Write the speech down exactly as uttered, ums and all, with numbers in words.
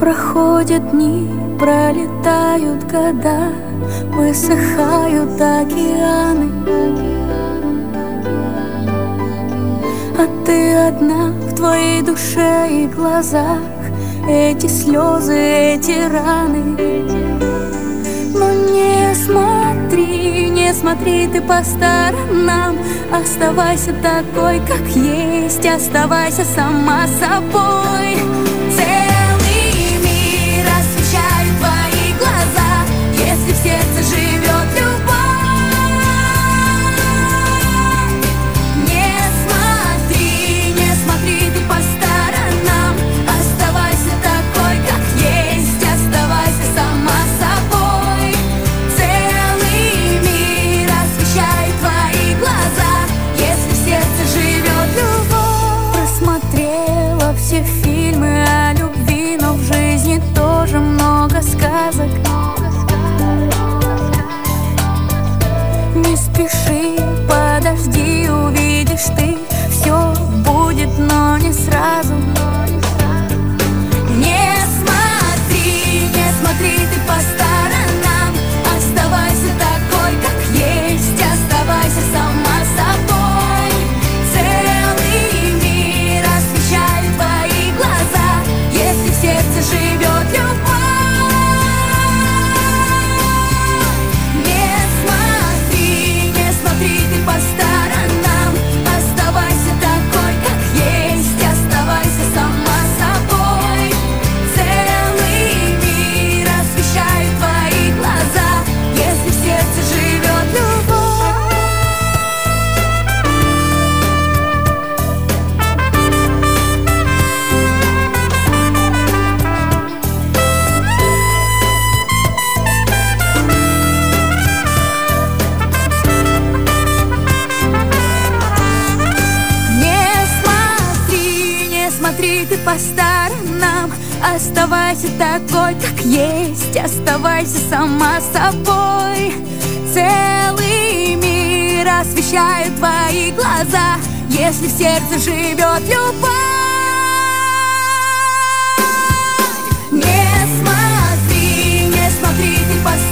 Проходят дни, пролетают года, высыхают океаны, а ты одна в твоей душе и глазах. Эти слезы, эти раны. Но не смотри, не смотри ты по сторонам. Оставайся такой, как есть, оставайся сама собой. Целый мир освещают твои глаза, если в сердце живет любовь. Не смотри, не смотри ты по сторонам. Оставайся такой, как есть, оставайся сама собой. Целый мир освещает твои глаза, если в сердце живет любовь. Просмотрела все фильмы о любви, но в жизни тоже много сказок. Не спеши, подожди, увидишь ты, все будет, но не сразу. Не смотри, не смотри ты по сторонам. Оставайся такой, как есть, оставайся сама собой. Целый мир освещает твои глаза, если в сердце живет любовь. Не смотри, не смотри ты по сторонам. Оставайся такой, как есть, оставайся сама собой. Целый мир освещает твои глаза, если в сердце живет любовь. Не смотри, не смотри ты по сторонам. Оставайся такой, как есть, оставайся сама собой. Целый мир освещает твои глаза, если в сердце живет любовь. Не смотри, не смотри ты по сторонам.